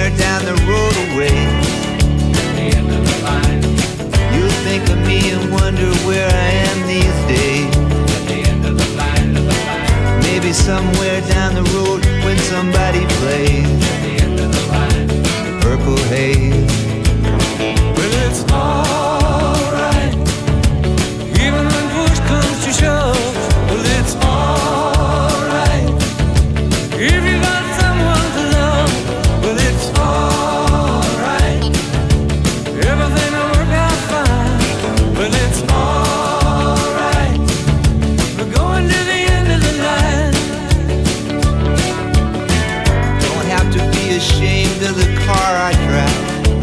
somewhere down the road away. At the end of the line. You'll think of me and wonder where I am these days. At the end of the line, of the line. Maybe somewhere down the road when somebody plays. At the end of the line. The Purple Haze. Well, it's alright, even when push comes to shove. Well, it's alright, if you got someone to love. Well, it's alright, everything will work out fine. Well, it's alright, we're going to the end of the line. Don't have to be ashamed of the car I drive.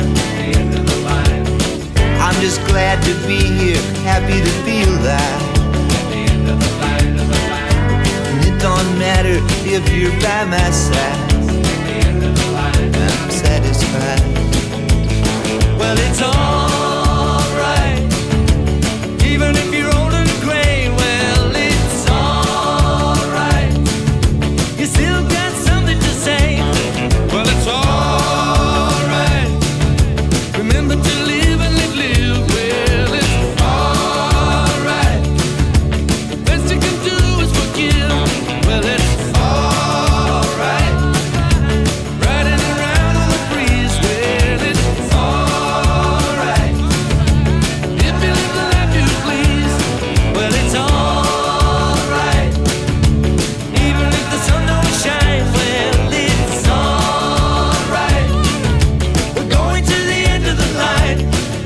I'm just glad to be here, happy to be alive. At the end of the line, of the line. And it don't matter if you're by my side. At the end of the line, I'm satisfied. well, it's alright, even if you're old and gray. Well, it's alright, you still got something to say. Well, it's alright, remember to live and let live. Well, it's alright, the best you can do is forgive. Well, it's alright, riding around on the breeze. Well, it's alright, if you live the life you please. Well, it's alright, even if the sun don't shine. Well, it's alright, we're going to the end of the line.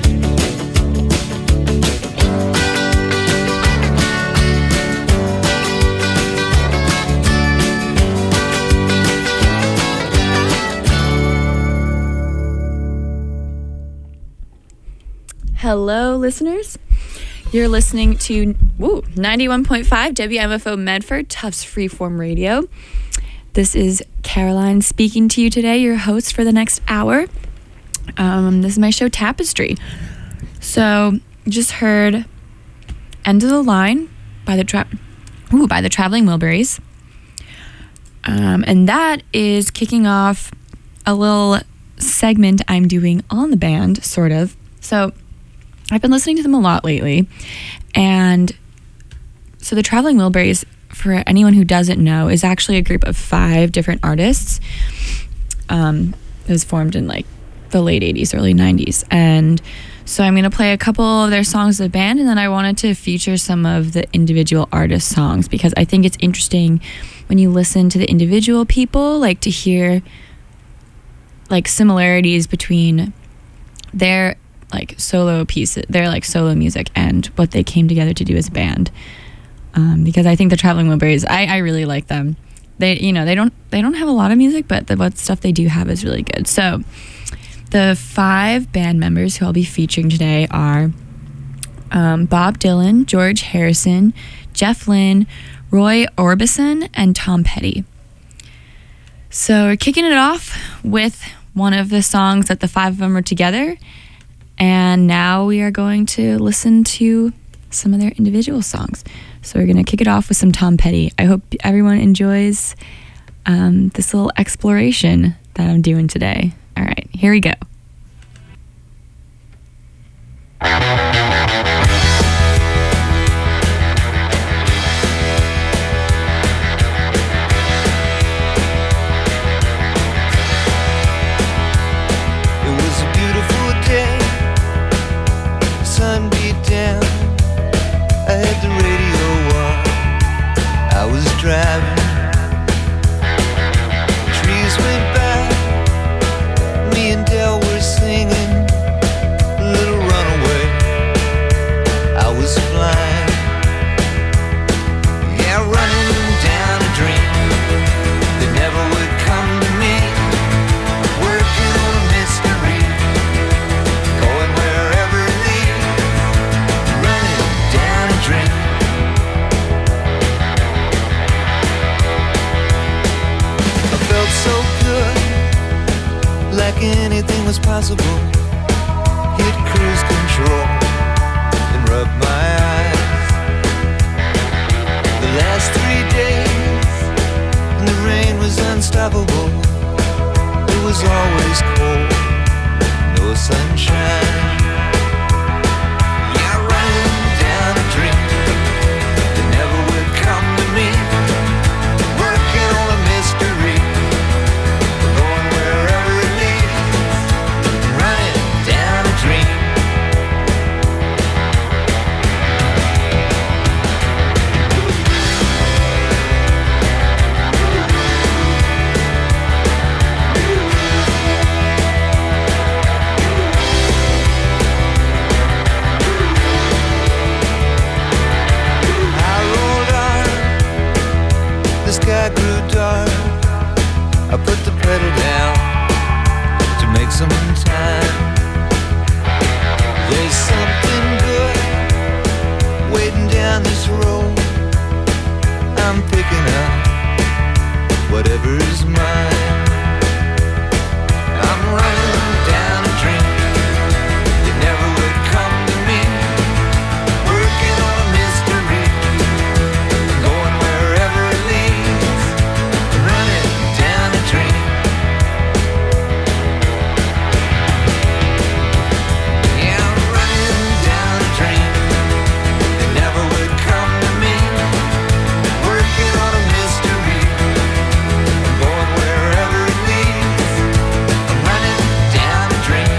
Hello, listeners. You're listening to 91.5 WMFO Medford, Tufts Freeform Radio. This is Caroline speaking to you today, your host for the next hour. This is my show, Tapestry. So, you just heard End of the Line by the Traveling Wilburys. And that is kicking off a little segment I'm doing on the band, sort of. So, I've been listening to them a lot lately, and so the Traveling Wilburys, for anyone who doesn't know, is actually a group of 5 different artists. It was formed in like the late 80s, early 90s, and so I'm going to play a couple of their songs as a band, and then I wanted to feature some of the individual artist songs, because I think it's interesting when you listen to the individual people, like to hear like similarities between their like solo pieces, their like solo music, and what they came together to do as a band. Because I think the Traveling Wilburys, I really like them. They don't have a lot of music, but what stuff they do have is really good. So the 5 band members who I'll be featuring today are Bob Dylan, George Harrison, Jeff Lynne, Roy Orbison, and Tom Petty. So we're kicking it off with one of the songs that the 5 of them are together. And now we are going to listen to some of their individual songs. So we're going to kick it off with some Tom Petty. I hope everyone enjoys this little exploration that I'm doing today. All right, here we go. Driving, trees went by, me and Del were singing a little runaway. I was flying, yeah, running down a dream that never would come to me, working on a mystery, going wherever it leads, running down a dream. So good, like anything was possible. Hit cruise control and rub my eyes. The last 3 days, and the rain was unstoppable. It was always cold, no sunshine. Yeah, running down a dream that never would come to me. Working on a mystery, going wherever it leads. Running down a dream. The sky grew dark. I put the pedal down to make some time. There's something good waiting down this road. I'm picking up whatever's mine. I'm running down a dream that never would come to me. Working on a mystery, going wherever it leads. Running down a dream. Yeah, I'm running down a dream that never would come to me. Working on a mystery, going wherever it leads. I'm running down a dream.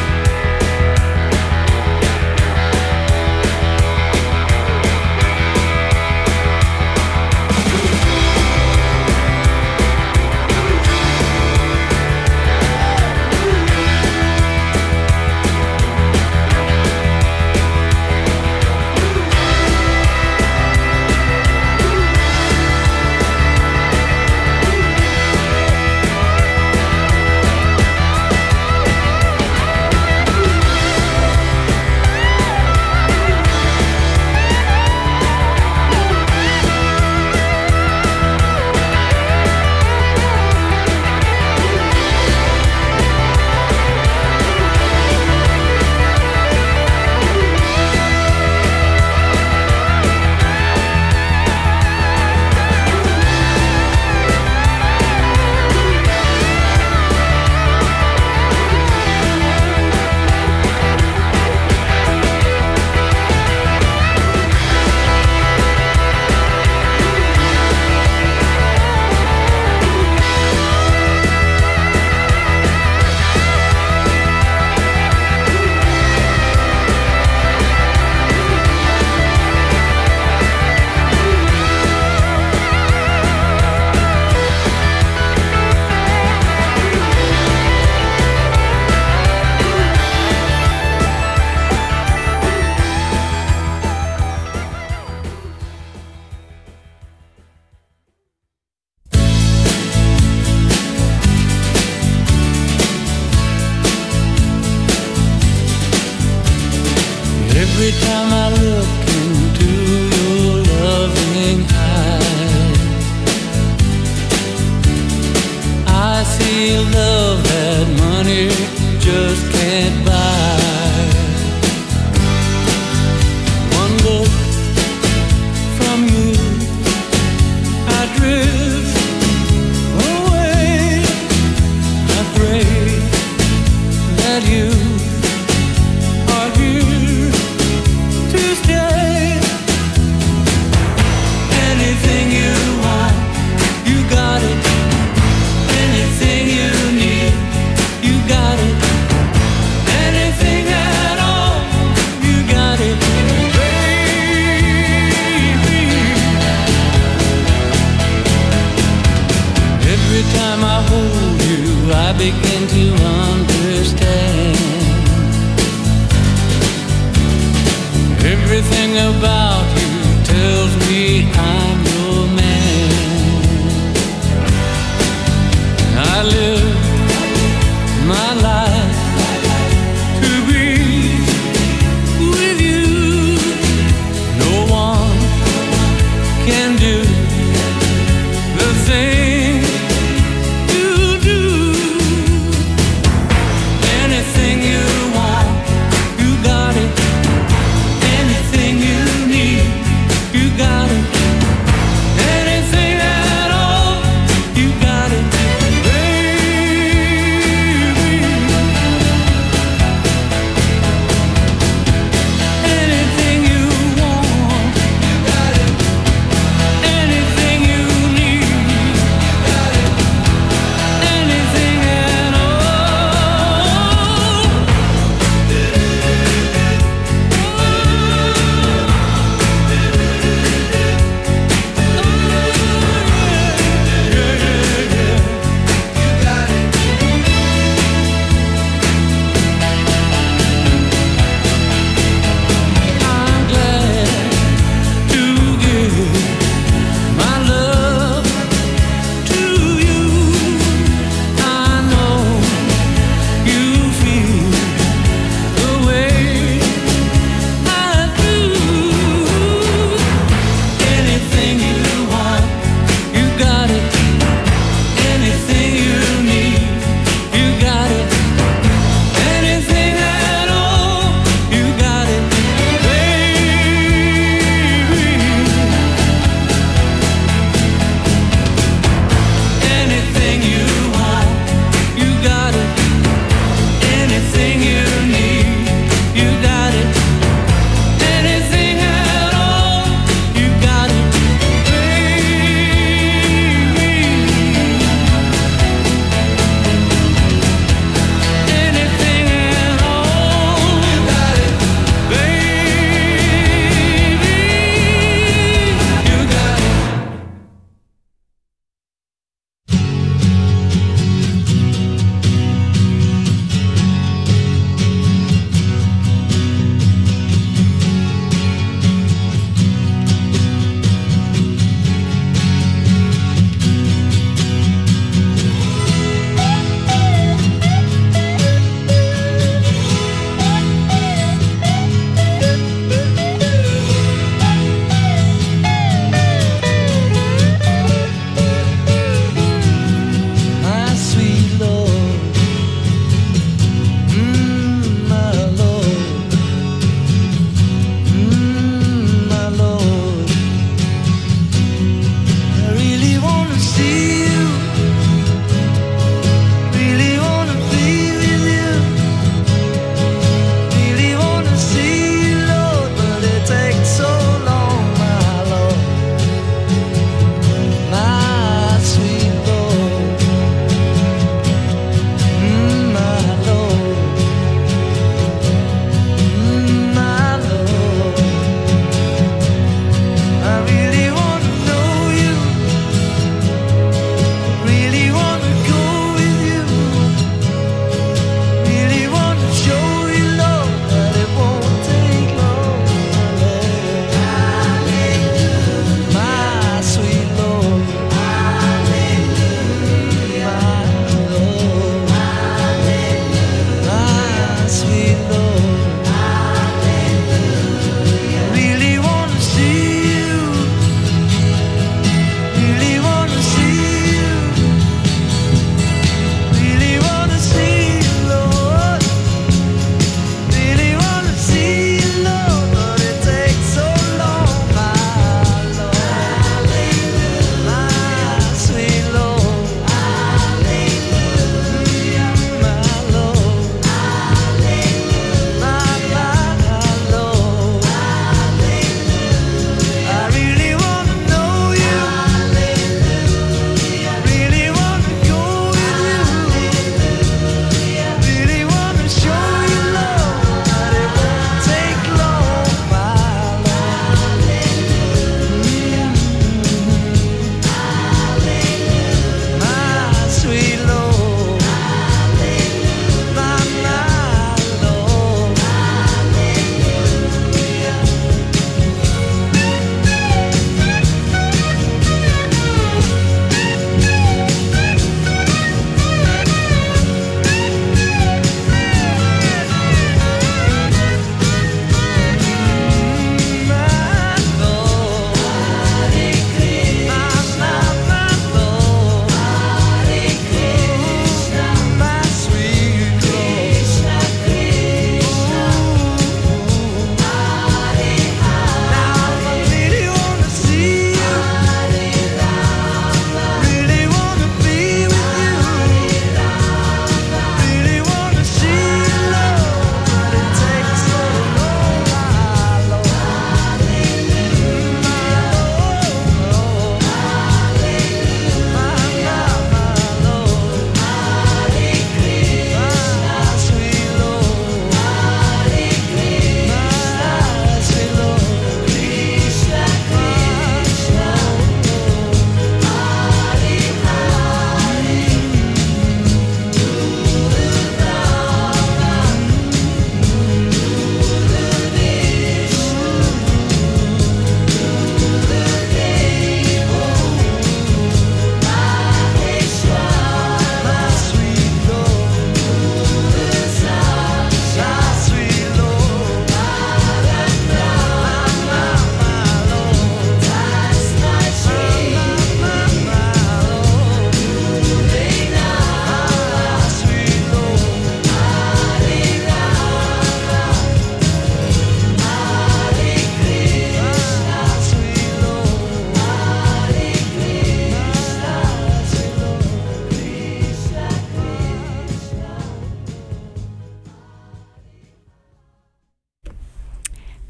Every time I look into your loving eyes, I see love that money just can't buy. One look from you, I drift away. I pray that you are here to stay. Anything you want, you got it. Anything you need, you got it. Anything at all, you got it, baby. Every time I hold you, I begin to understand. Everything about you tells me I'm your man. I live my life to be with you. No one can do the thing you do. Anything you want, you got it. Anything you need, you got it. Anything at all, you got it, baby.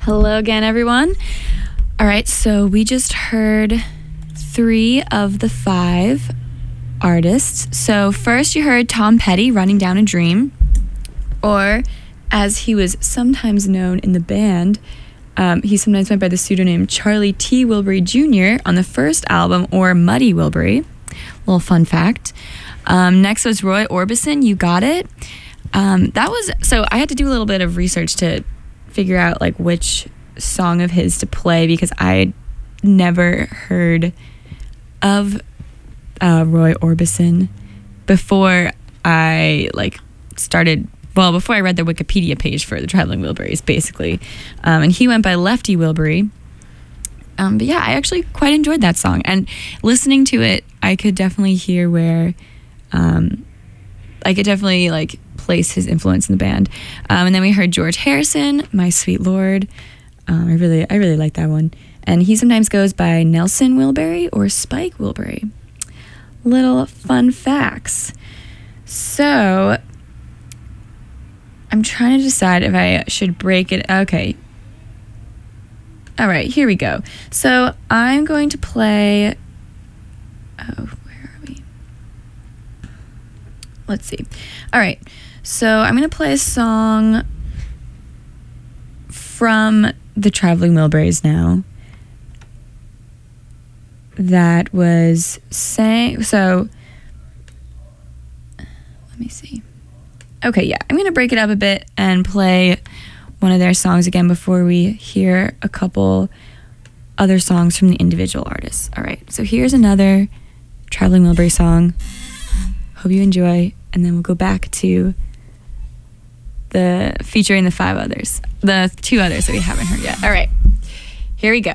Hello again, everyone. All right, so we just heard 3 of the 5 artists. So first you heard Tom Petty, Running Down a Dream, or as he was sometimes known in the band, he sometimes went by the pseudonym Charlie T. Wilbury Jr. on the first album, or Muddy Wilbury. Little fun fact. Next was Roy Orbison, You Got It. So I had to do a little bit of research to figure out like which song of his to play, because I never heard of Roy Orbison before I before I read the Wikipedia page for the Traveling Wilburys, basically. And he went by Lefty Wilbury. But yeah, I actually quite enjoyed that song. And listening to it, I could definitely hear where, I could definitely like place his influence in the band. And then we heard George Harrison, My Sweet Lord. I really like that one. And he sometimes goes by Nelson Wilbury or Spike Wilbury. Little fun facts. So I'm trying to decide if I should break it. Okay. All right, here we go. So I'm going to play. Oh, where are we? Let's see. All right. So I'm going to play a song from the Traveling Wilburys now that was sang. So let me see. Okay, yeah, I'm going to break it up a bit and play one of their songs again before we hear a couple other songs from the individual artists. All right, so here's another Traveling Wilbury song. Hope you enjoy, and then we'll go back to the featuring the 5 others, the 2 others that we haven't heard yet. All right, here we go.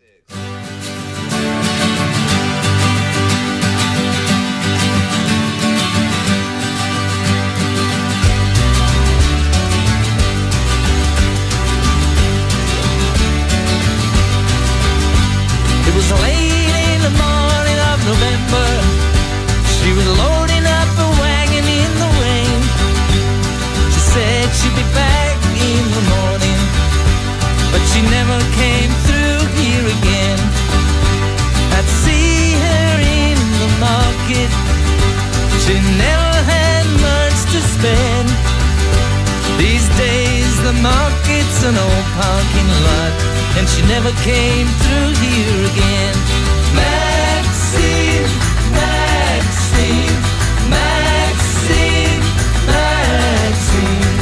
It was late in the morning of November. She was loading up a wagon in the rain. She said she'd be back in the morning, but she never came through here again. I'd see her in the market. She never had much to spend. These days the market's an old parking lot, and she never came through here again. Maxine, Maxine, Maxine, Maxine.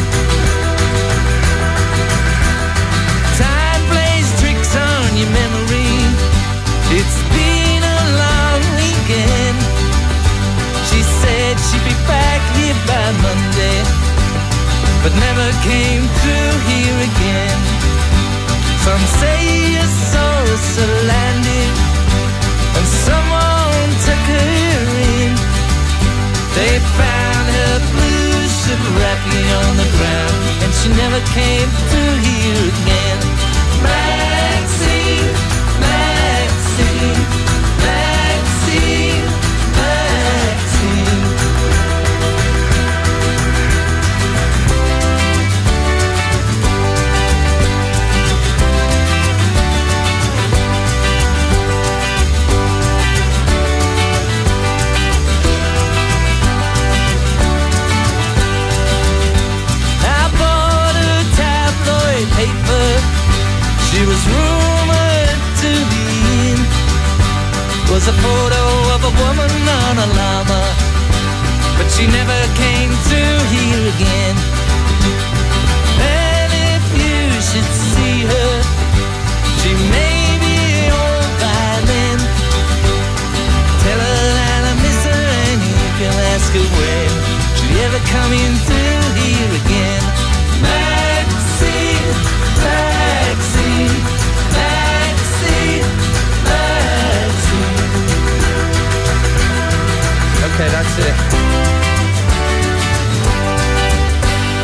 Time plays tricks on your memory. It's been a long weekend. She said she'd be back here by Monday, but never came through here again. Some say you saw us landing, and someone took her in. They found her blue suit wrapping on the ground, and she never came through here again. Maxine, Maxine, Maxine, Maxine. Paper. She was rumored to be in. Was a photo of a woman on a llama, but she never came through here again. And if you should see her, she may be old by then. Tell her that I miss her, and you can ask her when she'll ever come in through here again. Maxine, Maxine, Maxine, Maxine. Okay, that's it.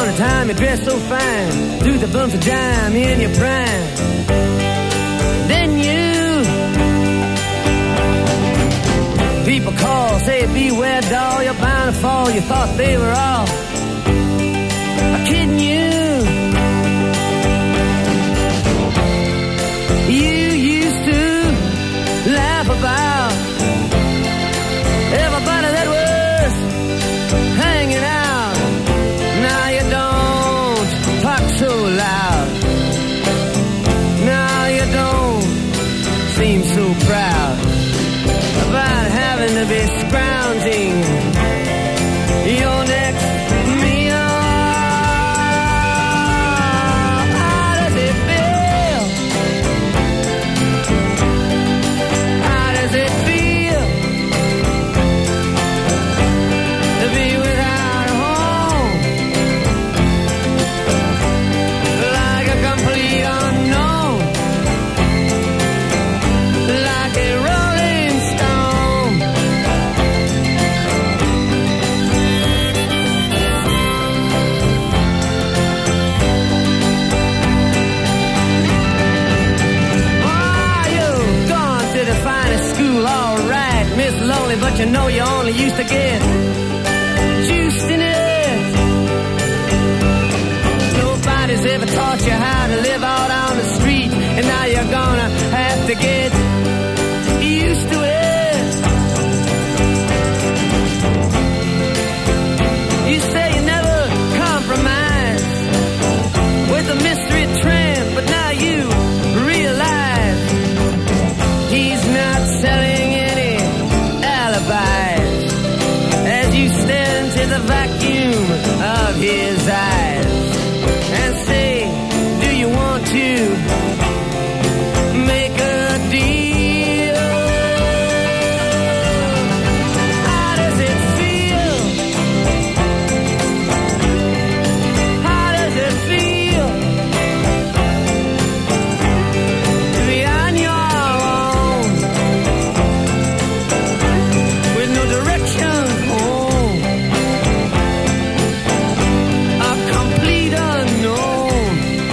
upon a time you dressed so fine, through the bumps of dime in your prime. Then you, people call, say beware doll, you're bound to fall. You thought they were all kidding you. You used to laugh about everybody that was hanging out. Now you don't talk so loud. Now you don't seem so proud about having to be scrounging your next meal. How does it feel? How does it feel to be without a home? Like a complete unknown, like a rolling stone. Oh, you've gone to the finest school, all right, Miss Lonely, but you know you only used to get juiced in it. Nobody's ever taught you how to live out on the street, and now you're gonna have to get used to it. You say you never compromise with a mystery tramp, but now you realize he's not selling any alibis as you stare into the vacuum of his eyes and say, do you want to make a deal? How does it feel? How does it feel to be on your own with no direction home? A complete unknown,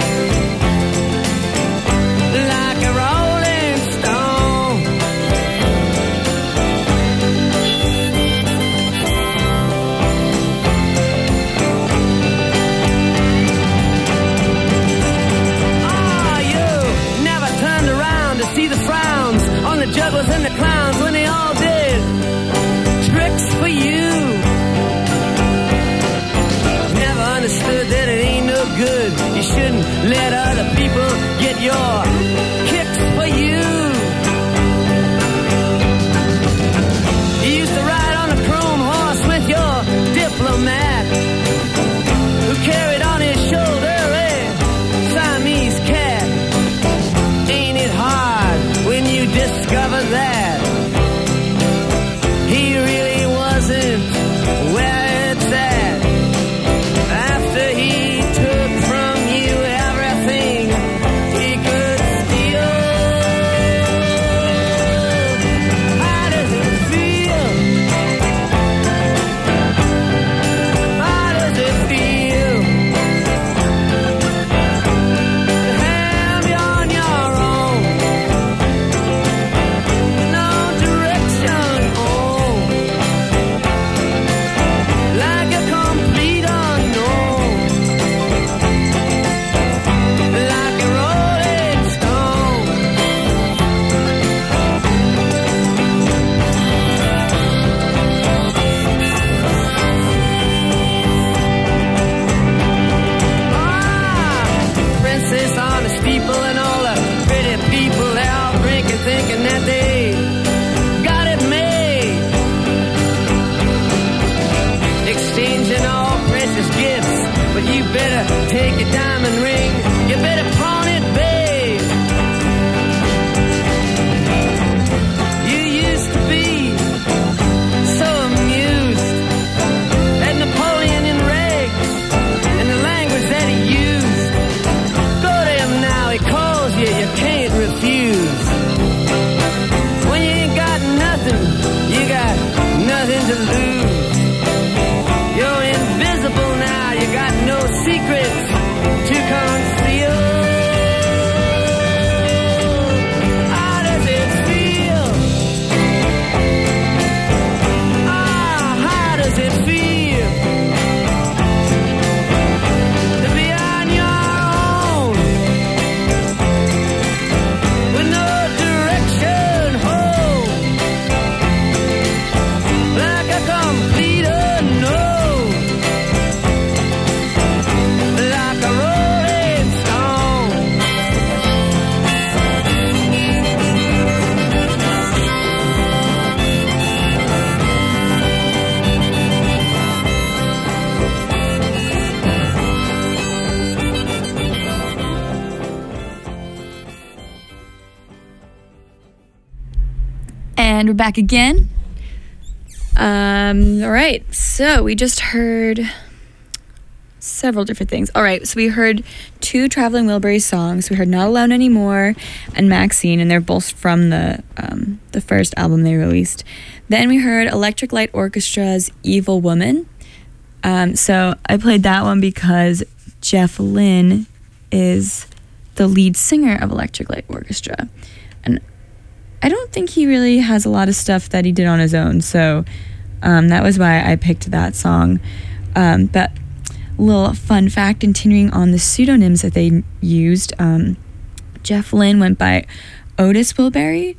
like a rolling stone. Oh, you never turned around to see the frowns on the jugglers and the clowns when they all did tricks for you. Never understood that it ain't no good. You shouldn't let other people get your kicks for you. You used to ride on a chrome horse with your diplomat, who carried on his shoulder a Siamese cat. Ain't it hard when you discover that he really wasn't where it's at? After he took from you everything he could steal. How does it feel? How does it feel to have you on your own? No direction home, like a complete unknown, like a rolling stone. Ah, princess on the steeple and all the pretty people, they're all drinking, thinking that they got it made, exchanging all precious gifts. But you better take your diamond ring, you better pawn it, babe. You used to be so amused at Napoleon in rags and the language that he used. Go to him now, he calls you, you can't refuse. When you ain't got nothing, you got nothing to lose. You're invisible now, you got no secrets. secrets to conceal. How does it feel? How does it feel to be on your own with no direction home, like a complete unknown, like a rolling stone? And we're back again. All right, so we just heard several different things. All right, so we heard 2 Traveling Wilburys songs. We heard Not Alone Anymore and Maxine, and they're both from the first album they released. Then we heard Electric Light Orchestra's Evil Woman. So I played that one because Jeff Lynne is the lead singer of Electric Light Orchestra. And I don't think he really has a lot of stuff that he did on his own, so that was why I picked that song. But a little fun fact, continuing on the pseudonyms that they used, Jeff Lynne went by Otis Wilbury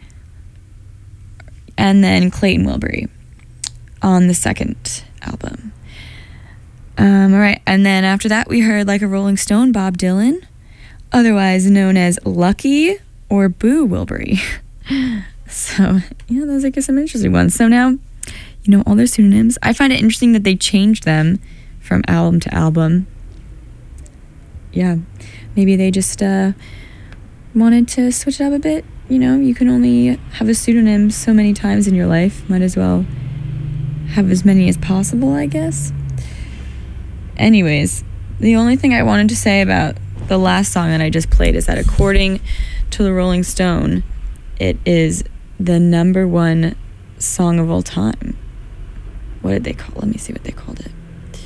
and then Clayton Wilbury on the second album. All right, and then after that we heard Like a Rolling Stone, Bob Dylan, otherwise known as Lucky or Boo Wilbury. So, yeah, those are some interesting ones. So now, you know all their pseudonyms. I find it interesting that they changed them from album to album. Yeah, maybe they just wanted to switch it up a bit. You know, you can only have a pseudonym so many times in your life. Might as well have as many as possible, I guess. Anyways, the only thing I wanted to say about the last song that I just played is that according to the Rolling Stone, it is the #1 song of all time. What did they call it? Let me see what they called it.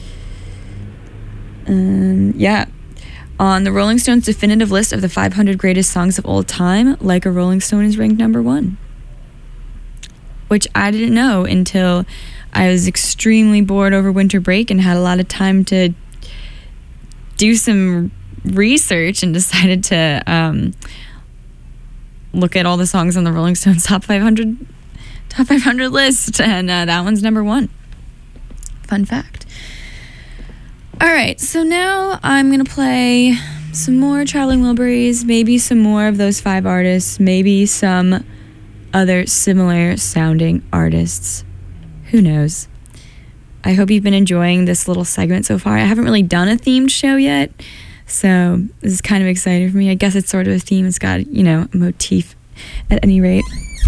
Yeah. On the Rolling Stone's definitive list of the 500 greatest songs of all time, Like a Rolling Stone is ranked #1. Which I didn't know until I was extremely bored over winter break and had a lot of time to do some research and decided to look at all the songs on the Rolling Stones top 500 list, and that one's #1. Fun fact. All right, so now I'm gonna play some more Traveling Wilburys, maybe some more of those 5 artists, maybe some other similar sounding artists. Who knows? I hope you've been enjoying this little segment so far. I haven't really done a themed show yet, so this is kind of exciting for me. I guess it's sort of a theme. It's got, you know, a motif at any rate.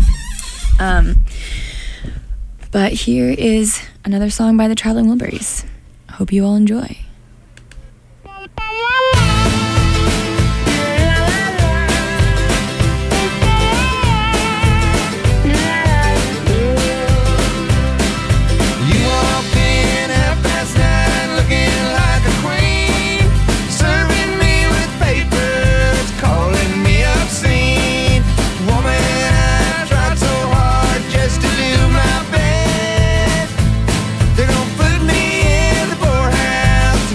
But here is another song by the Traveling Wilburys. Hope you all enjoy. They're gonna put me in the poorhouse.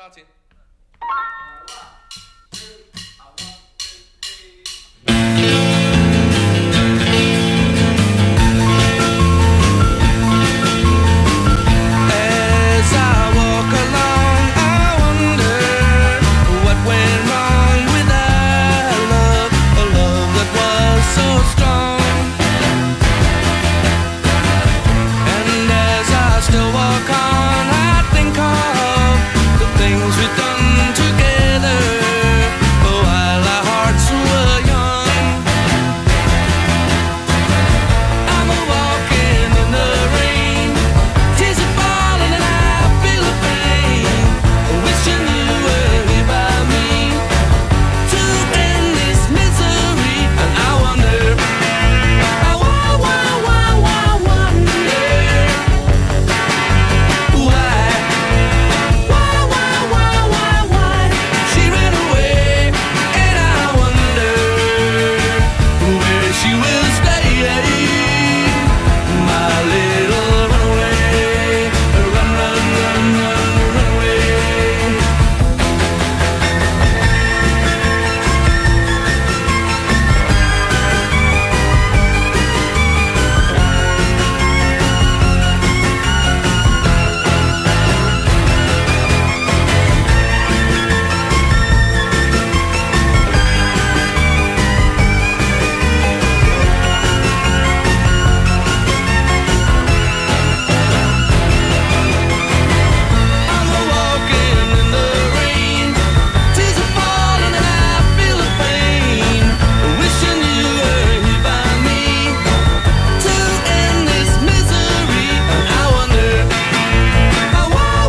starting. As I walk along, I wonder what went wrong with our love, a love that was so strong. And as I still walk on, I think of the things we've done together while our hearts were young. I'm a walking in the rain, tears are falling and I feel the pain, wishing you were here by me to end this misery. And I wonder, I wonder why she ran away. And I wonder where she will stay, my little runaway. Run, run, run, run, run away. I'm a walking in the rain, tears are falling and I feel the pain, wishing you were here by me to end this misery. And I wonder, I wonder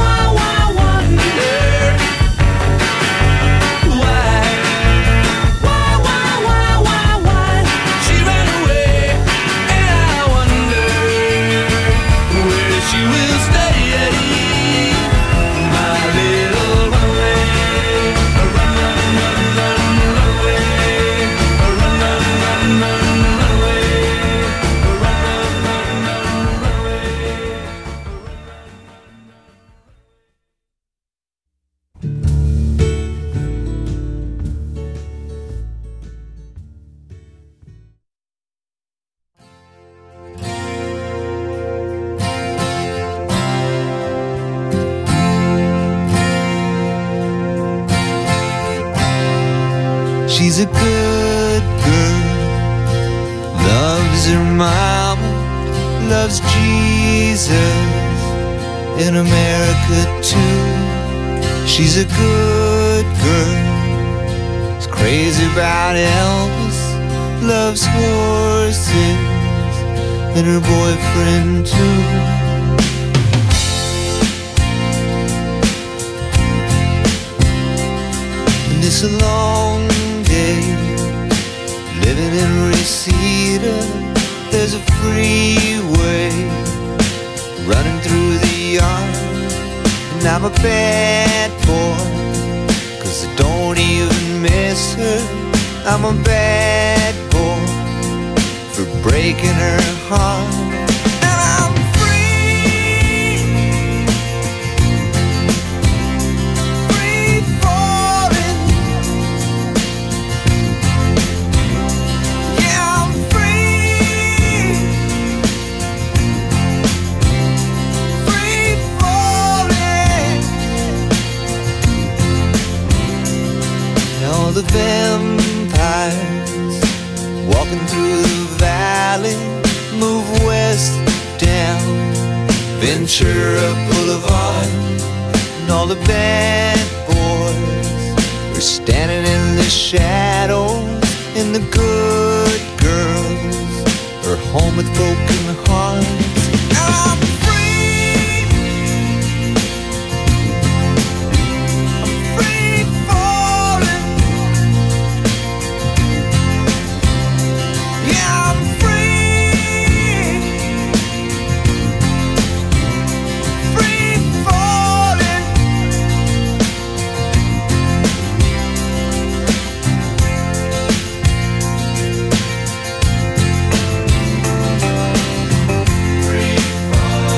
why she ran away. And I wonder where she will stay, my little runaway. Run, run, run, run, run away. Run, run, run, run, run away. Run, run, run, run, run away. She's a good girl, loves her mama, loves Jesus in America too. She's a good girl, is crazy about Elvis, loves horses and her boyfriend too. And it's a long day living in Reseda. There's a freeway running through the yard, and I'm a bad boy, 'cause I don't even miss her. I'm a bad boy for breaking her heart. And I'm free, free falling. Yeah, I'm free, free falling. Now the vampires walking through the valley move west down Ventura Boulevard, and all the bad boys are standing in the shadows, and the good girls are home with broken hearts. I'm free, I'm free falling. Yeah, I'm free, free falling. Free falling.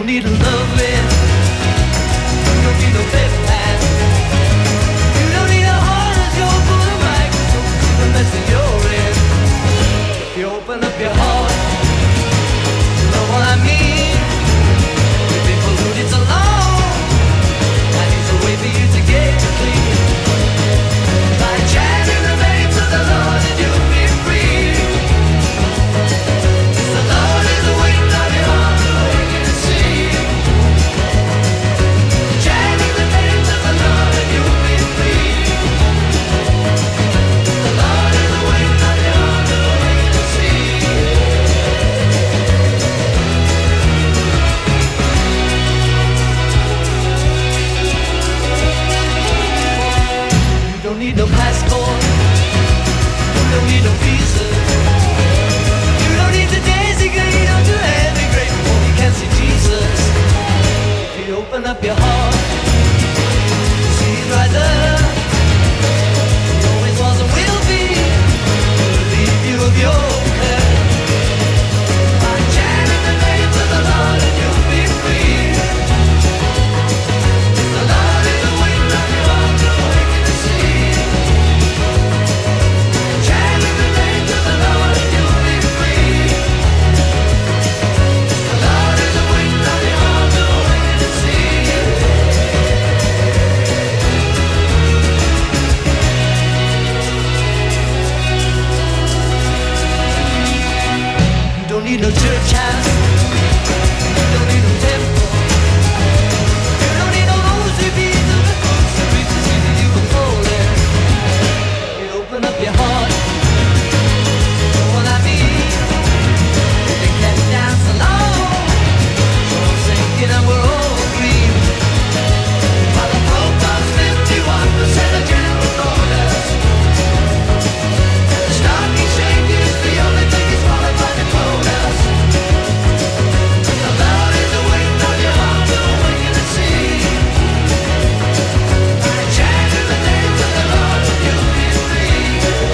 don't need a loving. You don't need no paper hat. You don't need a horoscope or a microscope to the mess that you're in. If you open up your heart, you know what I mean. We've been polluted so long, I need a way for you to get clean. By chanting the names of the Lord and you'll be free. 'Cause the Lord is waiting on your heart to awaken and see. Chanting the names of the Lord and you'll be free. The Lord is waiting on your heart to awaken and see. You don't need no passport. You don't need no visa. You don't need the designate or to emigrate before you can see Jesus. If you open up your heart, see He's right there. He always was and will be. He'll relieve you of your care. By chanting the names of the Lord and you'll be free. The Lord is waiting on your heart to awaken and see. Chanting the names of the Lord and you'll be free. The Lord is waiting on your heart to awaken and see. You don't need no church house. You don't need no temple. You don't need no rosary beads or the books to read to see that you can fold it. You open up your heart. You know what I mean? We've been kept down so long. So I'm sinking and we're all green. While the Pope comes 51% of general orders. And the stock exchange is the only thing he's qualified to quote us. The Lord is waiting on your heart to awaken and see. By chanting the names of the Lord and you'll be free.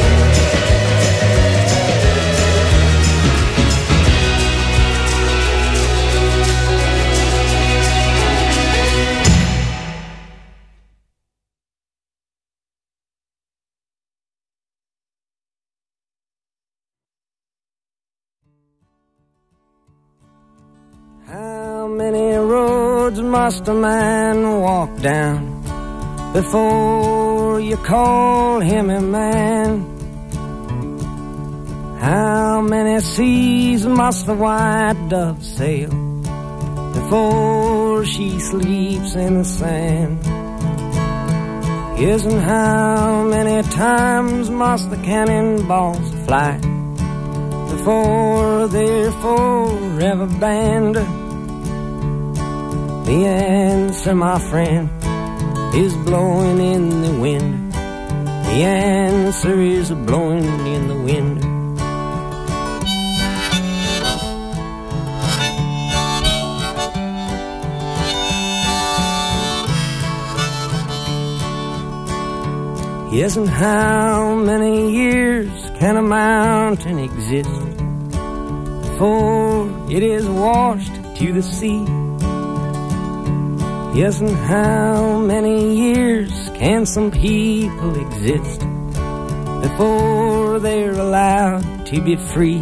How many roads must a man walk down before you call him a man? How many seas must the white dove sail before she sleeps in the sand? Yes, and how many times must the cannonballs fly before they're forever banned? The answer, my friend, is blowing in the wind. The answer is blowing in the wind. Yes, and how many years can a mountain exist before it is washed to the sea? Yes, and how many years can some people exist before they're allowed to be free?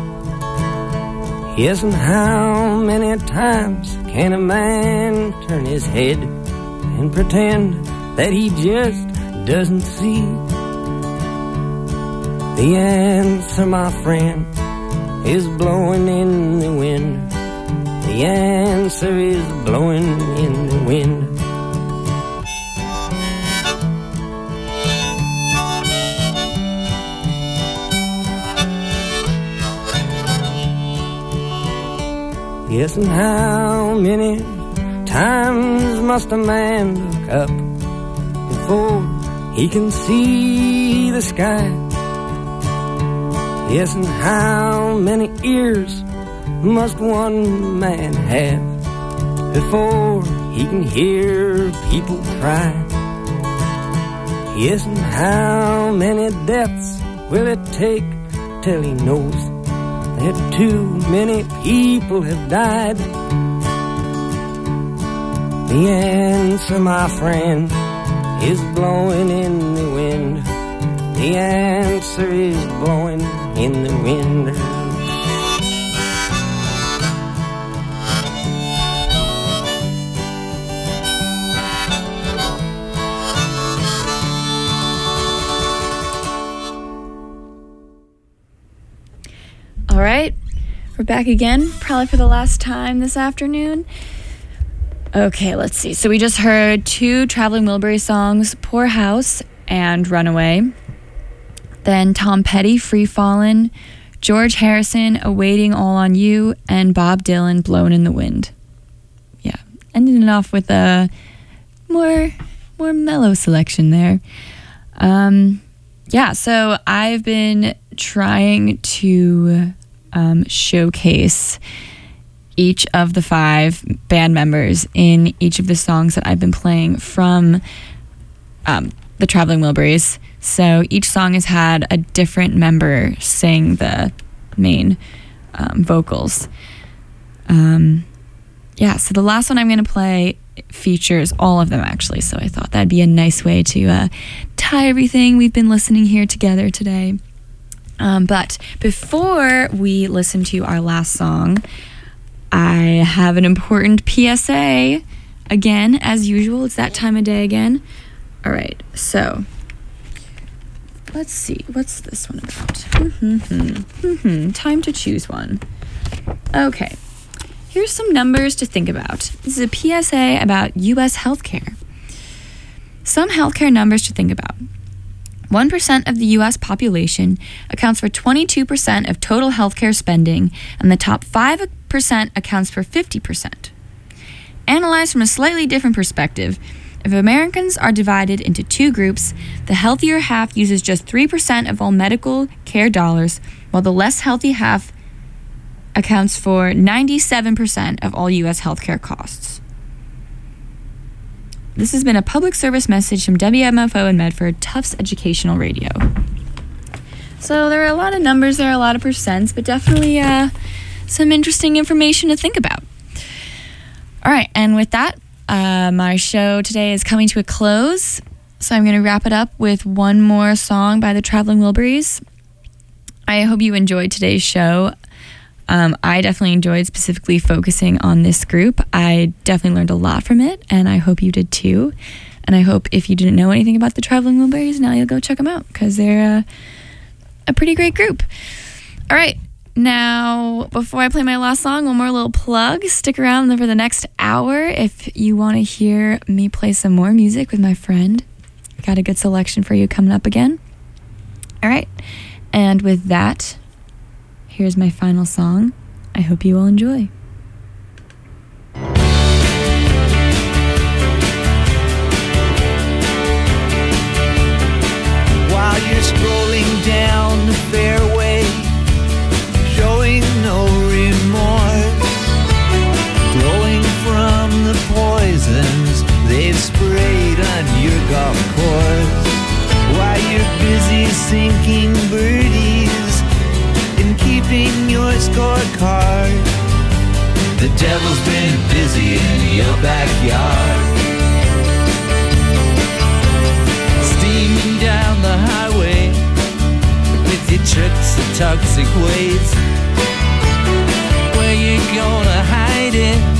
Yes, and how many times can a man turn his head and pretend that he just doesn't see? The answer, my friend, is blowing in the wind. The answer is blowing in the wind. Yes, and how many times must a man look up before he can see the sky? Yes, and how many ears must one man have before he can hear people cry? Yes, and how many deaths will it take till he knows that too many people have died? The answer, my friend, is blowing in the wind. The answer is blowing in the wind. All right, we're back again, probably for the last time this afternoon. Okay, let's see. So we just heard two Traveling Wilbury songs, Poor House and Runaway. Then Tom Petty, Free Fallin', George Harrison, Awaiting All on You, and Bob Dylan, Blown in the Wind. Yeah, ending it off with a more mellow selection there. Yeah, so I've been trying to showcase each of the 5 band members in each of the songs that I've been playing from the Traveling Wilburys. So each song has had a different member sing the main vocals. Yeah, so the last one I'm going to play features all of them, actually. So I thought that'd be a nice way to tie everything we've been listening here together today. But before we listen to our last song, I have an important PSA. Again, as usual, it's that time of day again. All right, so let's see. What's this one about? Time to choose one. Okay, here's some numbers to think about. This is a PSA about U.S. healthcare. Some healthcare numbers to think about. 1% of the U.S. population accounts for 22% of total healthcare spending, and the top 5% accounts for 50%. Analyzed from a slightly different perspective, if Americans are divided into 2 groups, the healthier half uses just 3% of all medical care dollars, while the less healthy half accounts for 97% of all U.S. healthcare costs. This has been a public service message from WMFO in Medford, Tufts Educational Radio. So there are a lot of numbers, there are a lot of percents, but definitely some interesting information to think about. All right, and with that, my show today is coming to a close, so I'm going to wrap it up with one more song by the Traveling Wilburys. I hope you enjoyed today's show. I definitely enjoyed specifically focusing on this group. I definitely learned a lot from it, and I hope you did too. And I hope if you didn't know anything about the Traveling Wilburys, now you'll go check them out, because they're a pretty great group. All right, now, before I play my last song, one more little plug. Stick around for the next hour if you want to hear me play some more music with my friend. I got a good selection for you coming up again. All right, and with that, here's my final song. I hope you will enjoy. While you're scrolling down the fairway, showing no remorse, glowing from the poisons they've sprayed on your golf course. While you're busy sinking birdies and keeping your scorecard, the devil's been busy in your backyard. Steaming down the highway with your tricks and toxic ways. Where you gonna hide it?